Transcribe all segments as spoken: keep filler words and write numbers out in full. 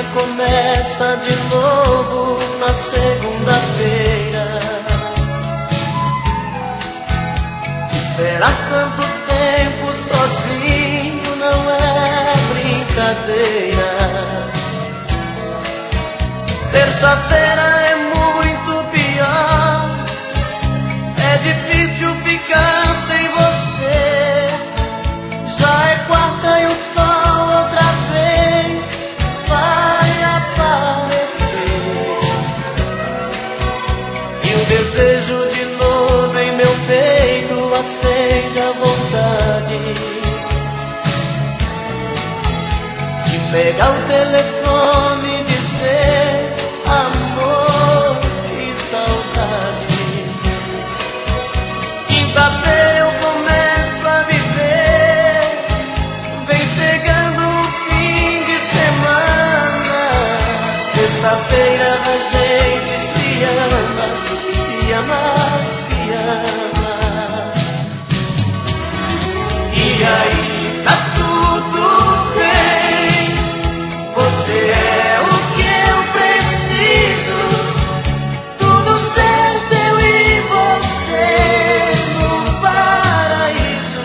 começa de novo na segunda-feira. Esperar tanto tempo sozinho não é brincadeira. Terça-feira é muito pior, é difícil ficar sem você. Já é quarta e o sol outra vez vai aparecer. E o desejo de novo em meu peito acende a vontade de pegar o telefone e dizer amor e saudade. Quinta-feira eu começo a viver, vem chegando o fim de semana. Sexta-feira a gente se ama, se ama, se ama. E aí tá tudo bem, você é o que eu preciso, tudo certo eu e você no paraíso.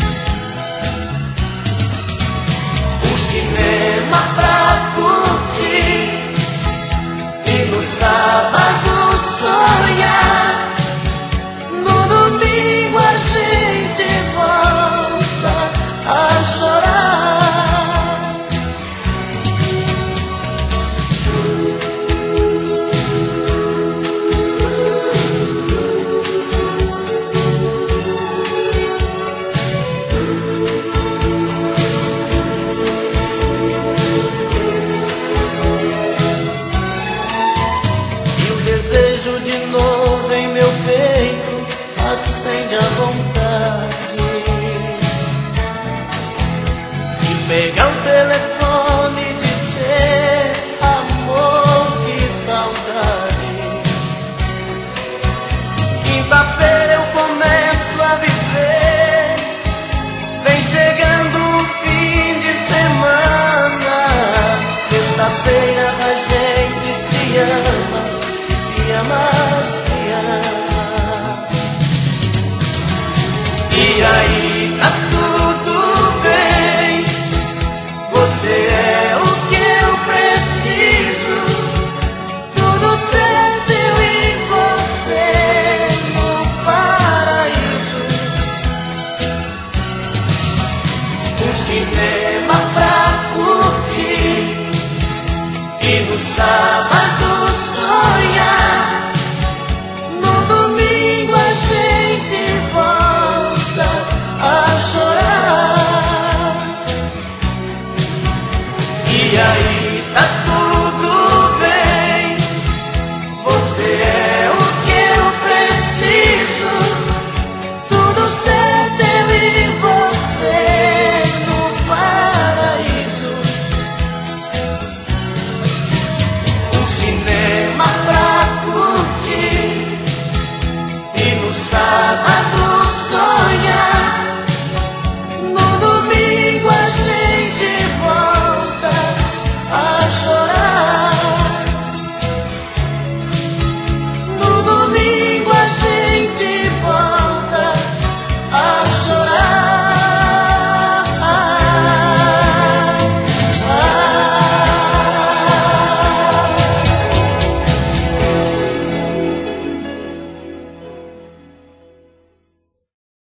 Um cinema pra curtir e no sábado sonhar. No domingo a gente volta a chorar. E o desejo de novo em meu peito acende a vontade de pegar o telefone e dizer amor, que saudade. Quinta-feira eu começo a viver, vem chegando o fim de semana. Sexta-feira a gente se ama, se ama, se ama. E aí tá tudo bem, você é o que eu preciso, tudo certo eu e você no paraíso. Um cinema pra curtir e no sábado